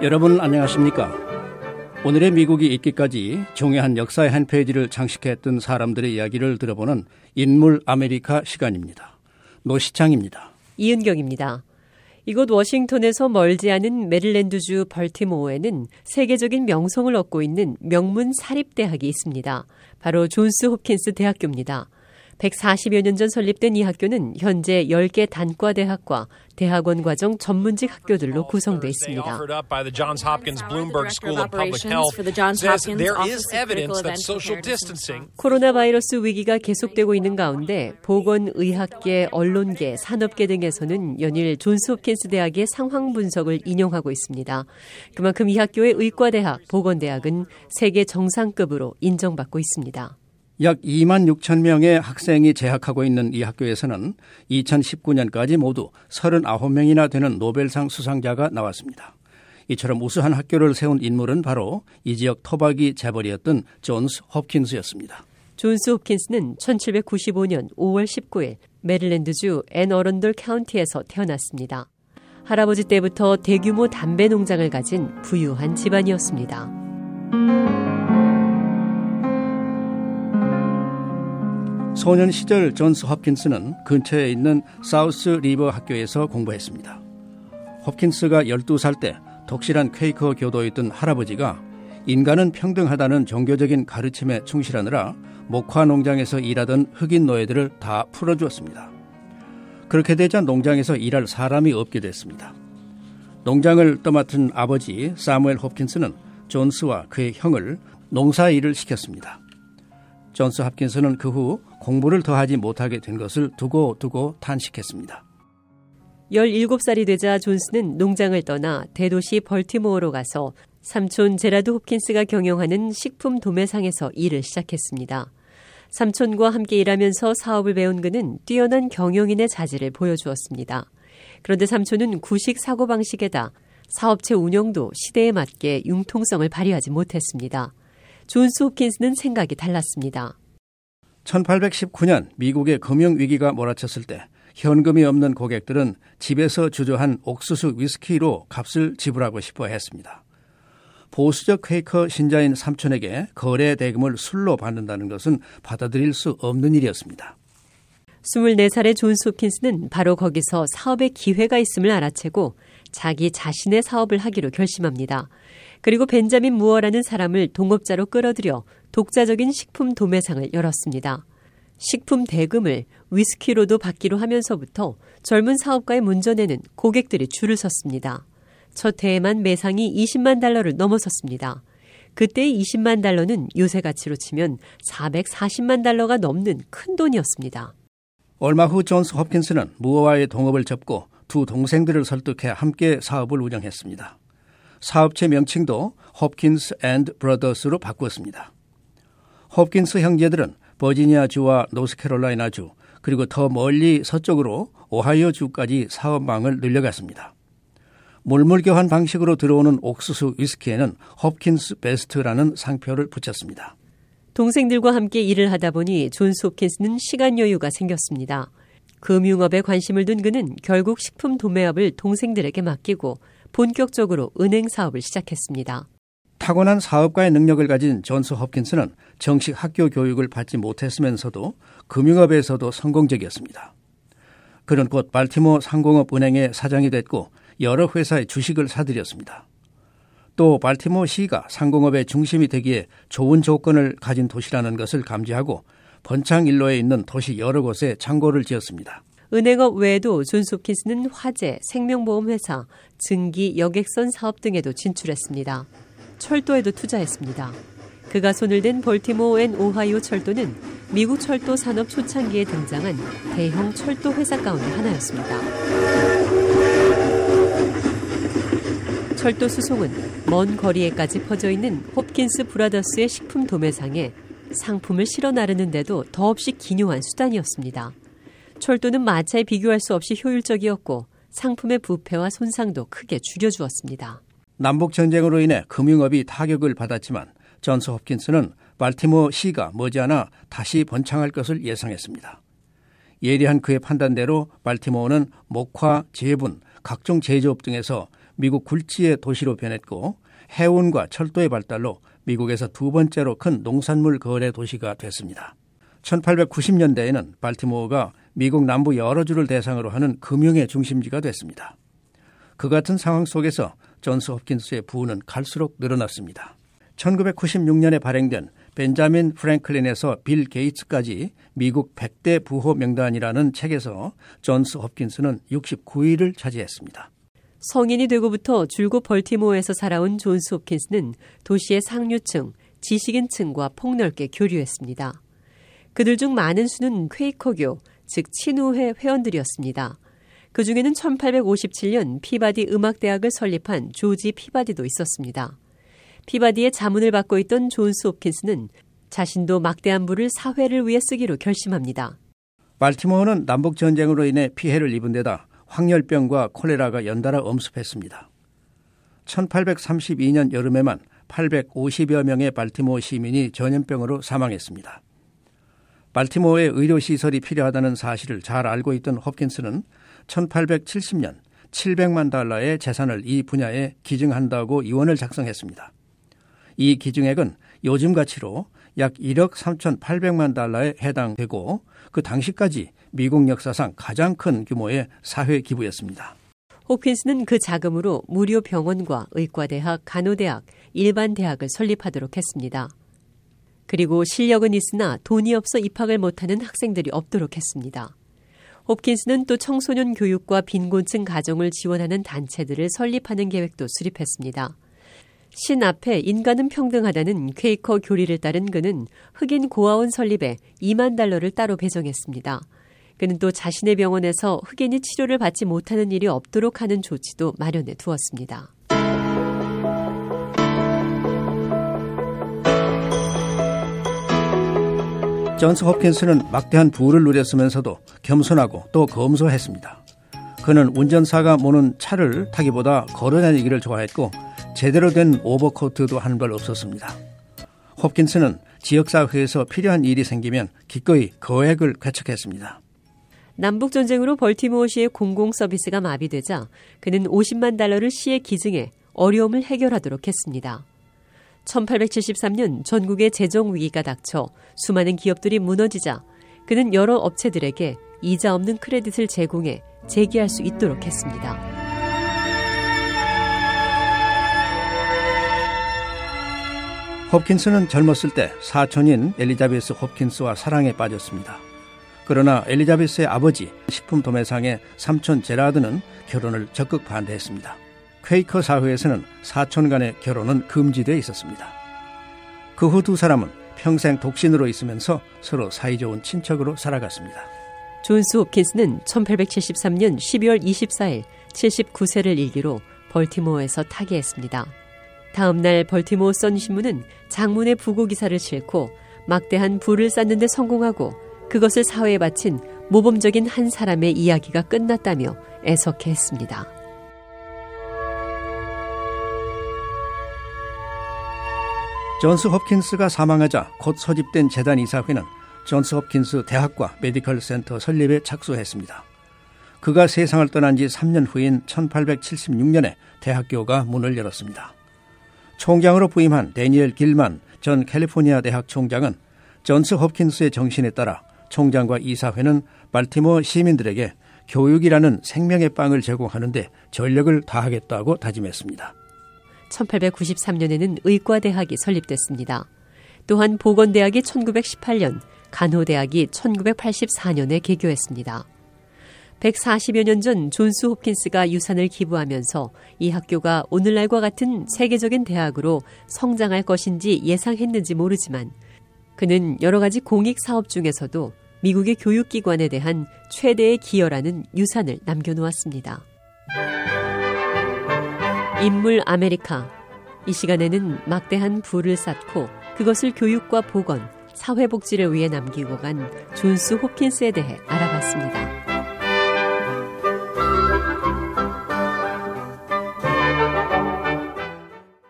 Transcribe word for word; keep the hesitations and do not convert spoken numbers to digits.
여러분 안녕하십니까? 오늘의 미국이 있기까지 중요한 역사의 한 페이지를 장식했던 사람들의 이야기를 들어보는 인물 아메리카 시간입니다. 노시창입니다. 이은경입니다. 이곳 워싱턴에서 멀지 않은 메릴랜드주 벌티모어에는 세계적인 명성을 얻고 있는 명문 사립대학이 있습니다. 바로 존스 홉킨스 대학교입니다. 백사십여 년 전 설립된 이 학교는 현재 열 개 단과대학과 대학원 과정 전문직 학교들로 구성되어 있습니다. 코로나 바이러스 위기가 계속되고 있는 가운데 보건의학계, 언론계, 산업계 등에서는 연일 존스 홉킨스 대학의 상황 분석을 인용하고 있습니다. 그만큼 이 학교의 의과대학, 보건대학은 세계 정상급으로 인정받고 있습니다. 약 이만 육천 명의 학생이 재학하고 있는 이 학교에서는 이천십구 년까지 모두 서른아홉 명이나 되는 노벨상 수상자가 나왔습니다. 이처럼 우수한 학교를 세운 인물은 바로 이 지역 토박이 재벌이었던 존스 홉킨스였습니다. 존스 홉킨스는 천칠백구십오 년 오월 십구일 메릴랜드주 앤 어런돌 카운티에서 태어났습니다. 할아버지 때부터 대규모 담배 농장을 가진 부유한 집안이었습니다. 소년 시절 존스 홉킨스는 근처에 있는 사우스 리버 학교에서 공부했습니다. 홉킨스가 열두 살 때 독실한 퀘이커 교도였던 할아버지가 인간은 평등하다는 종교적인 가르침에 충실하느라 목화 농장에서 일하던 흑인 노예들을 다 풀어주었습니다. 그렇게 되자 농장에서 일할 사람이 없게 됐습니다. 농장을 떠맡은 아버지 사무엘 홉킨스는 존스와 그의 형을 농사 일을 시켰습니다. 존스 홉킨스는 그 후 공부를 더하지 못하게 된 것을 두고 두고 탄식했습니다. 열일곱 살이 되자 존스는 농장을 떠나 대도시 벌티모어로 가서 삼촌 제라드 홉킨스가 경영하는 식품 도매상에서 일을 시작했습니다. 삼촌과 함께 일하면서 사업을 배운 그는 뛰어난 경영인의 자질을 보여주었습니다. 그런데 삼촌은 구식 사고방식에다 사업체 운영도 시대에 맞게 융통성을 발휘하지 못했습니다. 존스 홉킨스는 생각이 달랐습니다. 천팔백십구 년 미국의 금융위기가 몰아쳤을 때 현금이 없는 고객들은 집에서 주조한 옥수수 위스키로 값을 지불하고 싶어 했습니다. 보수적 퀘이커 신자인 삼촌에게 거래 대금을 술로 받는다는 것은 받아들일 수 없는 일이었습니다. 스물네 살의 존스 홉킨스는 바로 거기서 사업의 기회가 있음을 알아채고 자기 자신의 사업을 하기로 결심합니다. 그리고 벤자민 무어라는 사람을 동업자로 끌어들여 독자적인 식품 도매상을 열었습니다. 식품 대금을 위스키로도 받기로 하면서부터 젊은 사업가의 문전에는 고객들이 줄을 섰습니다. 첫 해에만 매상이 이십만 달러를 넘어섰습니다. 그때의 이십만 달러는 요새 가치로 치면 사백사십만 달러가 넘는 큰 돈이었습니다. 얼마 후 존스 홉킨스는 무어와의 동업을 접고 두 동생들을 설득해 함께 사업을 운영했습니다. 사업체 명칭도 홉킨스 앤드 브러더스로 바꾸었습니다. 홉킨스 형제들은 버지니아주와 노스캐롤라이나주 그리고 더 멀리 서쪽으로 오하이오주까지 사업망을 늘려갔습니다. 물물교환 방식으로 들어오는 옥수수 위스키에는 홉킨스 베스트라는 상표를 붙였습니다. 동생들과 함께 일을 하다 보니 존스 홉킨스는 시간 여유가 생겼습니다. 금융업에 관심을 둔 그는 결국 식품 도매업을 동생들에게 맡기고 본격적으로 은행 사업을 시작했습니다. 타고난 사업가의 능력을 가진 존스 홉킨스는 정식 학교 교육을 받지 못했으면서도 금융업에서도 성공적이었습니다. 그는 곧 발티모어 상공업은행의 사장이 됐고 여러 회사의 주식을 사들였습니다. 또 발티모어 시가 상공업의 중심이 되기에 좋은 조건을 가진 도시라는 것을 감지하고 번창일로에 있는 도시 여러 곳에 창고를 지었습니다. 은행업 외에도 존스 홉킨스는 화재, 생명보험회사, 증기, 여객선 사업 등에도 진출했습니다. 철도에도 투자했습니다. 그가 손을 댄 벌티모어 앤 오하이오 철도는 미국 철도 산업 초창기에 등장한 대형 철도 회사 가운데 하나였습니다. 철도 수송은 먼 거리에까지 퍼져 있는 홉킨스 브라더스의 식품 도매상에 상품을 실어 나르는데도 더없이 기묘한 수단이었습니다. 철도는 마차에 비교할 수 없이 효율적이었고 상품의 부패와 손상도 크게 줄여주었습니다. 남북전쟁으로 인해 금융업이 타격을 받았지만 존스 홉킨스는 발티모어 시가 머지않아 다시 번창할 것을 예상했습니다. 예리한 그의 판단대로 발티모어는 목화, 제분, 각종 제조업 등에서 미국 굴지의 도시로 변했고 해운과 철도의 발달로 미국에서 두 번째로 큰 농산물 거래 도시가 됐습니다. 천팔백구십 년대에는 발티모어가 미국 남부 여러 주를 대상으로 하는 금융의 중심지가 됐습니다. 그 같은 상황 속에서 존스 홉킨스의 부는 갈수록 늘어났습니다. 천구백구십육 년에 발행된 벤자민 프랭클린에서 빌 게이츠까지 미국 백 대 부호 명단이라는 책에서 존스 홉킨스는 육십구 위를 차지했습니다. 성인이 되고부터 줄곧 벌티모어에서 살아온 존스 홉킨스는 도시의 상류층, 지식인층과 폭넓게 교류했습니다. 그들 중 많은 수는 퀘이커교, 즉 친우회 회원들이었습니다. 그중에는 천팔백오십칠 년 피바디 음악대학을 설립한 조지 피바디도 있었습니다. 피바디의 자문을 받고 있던 존스 홉킨스는 자신도 막대한 부를 사회를 위해 쓰기로 결심합니다. 발티모어는 남북전쟁으로 인해 피해를 입은 데다 황열병과 콜레라가 연달아 엄습했습니다. 천팔백삼십이 년 여름에만 팔백오십여 명의 발티모어 시민이 전염병으로 사망했습니다. 발티모어에 의료시설이 필요하다는 사실을 잘 알고 있던 홉킨스는 천팔백칠십 년 칠백만 달러의 재산을 이 분야에 기증한다고 유언을 작성했습니다. 이 기증액은 요즘 가치로 약 일억 삼천팔백만 달러에 해당되고 그 당시까지 미국 역사상 가장 큰 규모의 사회 기부였습니다. 홉킨스는 그 자금으로 무료 병원과 의과대학, 간호대학, 일반 대학을 설립하도록 했습니다. 그리고 실력은 있으나 돈이 없어 입학을 못하는 학생들이 없도록 했습니다. 홉킨스는 또 청소년 교육과 빈곤층 가정을 지원하는 단체들을 설립하는 계획도 수립했습니다. 신 앞에 인간은 평등하다는 퀘이커 교리를 따른 그는 흑인 고아원 설립에 이만 달러를 따로 배정했습니다. 그는 또 자신의 병원에서 흑인이 치료를 받지 못하는 일이 없도록 하는 조치도 마련해 두었습니다. 존스 홉킨스는 막대한 부를 누렸으면서도 겸손하고 또 검소했습니다. 그는 운전사가 모는 차를 타기보다 걸어 다니기를 좋아했고 제대로 된 오버코트도 한 벌 없었습니다. 홉킨스는 지역사회에서 필요한 일이 생기면 기꺼이 거액을 쾌척했습니다. 남북전쟁으로 벌티모어시의 공공서비스가 마비되자 그는 오십만 달러를 시에 기증해 어려움을 해결하도록 했습니다. 천팔백칠십삼 년 전국의 재정위기가 닥쳐 수많은 기업들이 무너지자 그는 여러 업체들에게 이자 없는 크레딧을 제공해 재기할 수 있도록 했습니다. 홉킨스는 젊었을 때 사촌인 엘리자베스 홉킨스와 사랑에 빠졌습니다. 그러나 엘리자베스의 아버지 식품 도매상의 삼촌 제라드는 결혼을 적극 반대했습니다. 퀘이커 사회에서는 사촌 간의 결혼은 금지되어 있었습니다. 그 후 두 사람은 평생 독신으로 있으면서 서로 사이좋은 친척으로 살아갔습니다. 존스 홉킨스는 천팔백칠십삼 년 십이월 이십사일 칠십구 세를 일기로 벌티모어에서 타계했습니다. 다음 날 벌티모어 선신문은 장문의 부고 기사를 싣고 막대한 부를 쌓는 데 성공하고 그것을 사회에 바친 모범적인 한 사람의 이야기가 끝났다며 애석해했습니다. 존스 홉킨스가 사망하자 곧 소집된 재단 이사회는 존스 홉킨스 대학과 메디컬 센터 설립에 착수했습니다. 그가 세상을 떠난 지 삼 년 후인 천팔백칠십육 년에 대학교가 문을 열었습니다. 총장으로 부임한 데니엘 길만 전 캘리포니아 대학 총장은 존스 홉킨스의 정신에 따라 총장과 이사회는 발티모어 시민들에게 교육이라는 생명의 빵을 제공하는 데 전력을 다하겠다고 다짐했습니다. 천팔백구십삼 년에는 의과대학이 설립됐습니다. 또한 보건대학이 천구백십팔 년, 간호대학이 천구백팔십사 년에 개교했습니다. 백사십여 년 전 존스 홉킨스가 유산을 기부하면서 이 학교가 오늘날과 같은 세계적인 대학으로 성장할 것인지 예상했는지 모르지만 그는 여러 가지 공익 사업 중에서도 미국의 교육기관에 대한 최대의 기여라는 유산을 남겨놓았습니다. 인물 아메리카. 이 시간에는 막대한 부를 쌓고 그것을 교육과 보건, 사회복지를 위해 남기고 간 존스 홉킨스에 대해 알아봤습니다.